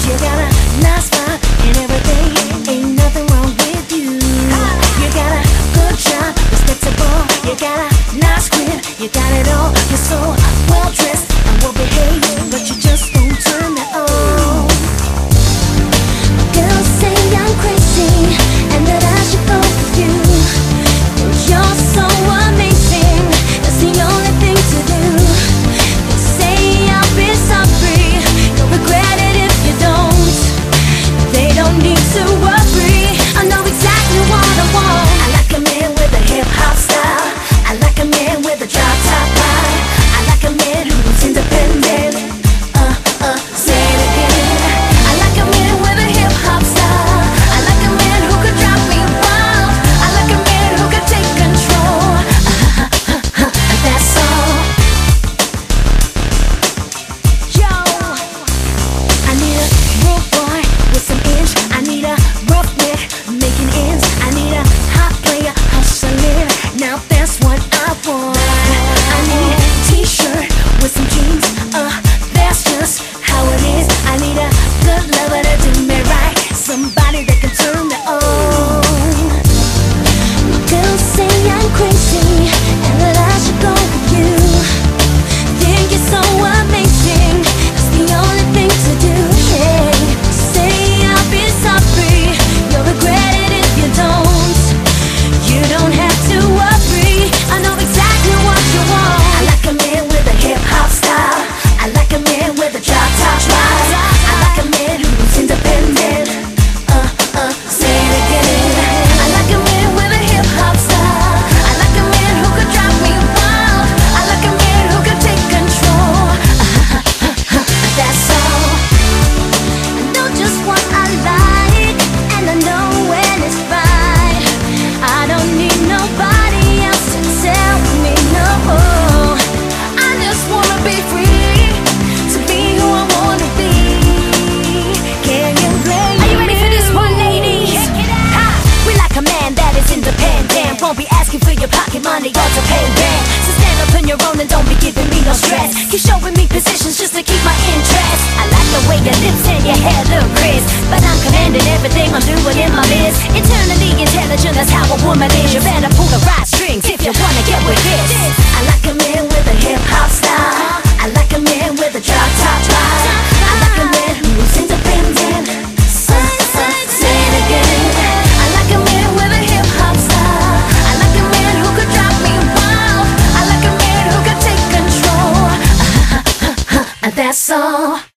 You got a nice vibe and everything, ain't nothing wrong with you. You got a good job, respectable. You got a nice crib, you got it all. You're so well dressed and well behaved, but you just don't turn me on. Girls say I'm crazy and that I should go with you. You're so amazing, that's the only thing to do. They say I'll be sorry, you'll regret it if you don't. They don't need to worry, I know exactly what I want. I like a man with a hip-hop style, I like a man with a drop-top vibe, I like a man who's independent. Say it again. I like a man with a hip-hop style, I like a man who could drive me wild, I like a man who could take control. That's all. Yo, I need a broke boy with some inch, I need a roughneck making ends, I need a hot player hustling. Now that's what I want. I need a t-shirt with some jeans, that's just how it is. I need a good lover to do me right, somebody that can turn me on. Girls say I'm crazy and that I should go with you. Think you're so amazing, it's the only thing to do. Hey, say I'll be sorry, you'll regret it if you don't. You don't have to worry, I know exactly what you want. I like a man with a hip-hop style, I like a man with a drop-top vibe, I like a man who's independent. Say it again. I like a man with a hip-hop style, I like a man who could drive me wild, I like a man who could take control. That's all. I know just what I like, and I know when it's right. I don't need nobody else to tell me no. I just wanna be free, to be who I wanna be. Can you blame me? Are you ready for this one, ladies? Ha! We like a man that is independent, won't be asking for your pocket money or to pay rent. So stand up on your own and don't be giving me no stress. Keep showing me positions just to keep my interest. I like the way your lips and your hair look crisp, but I'm commanding everything I'm doing in my biz. Eternally intelligent, that's how a woman is. You better pull the right strings if you wanna get with this. I like a man with a hip-hop style, I like a man with a drop-top vibe, I like a man who's independent. Say it again. I like a man with a hip-hop style, I like a man who could drive me wild, I like a man who could take control. That's all.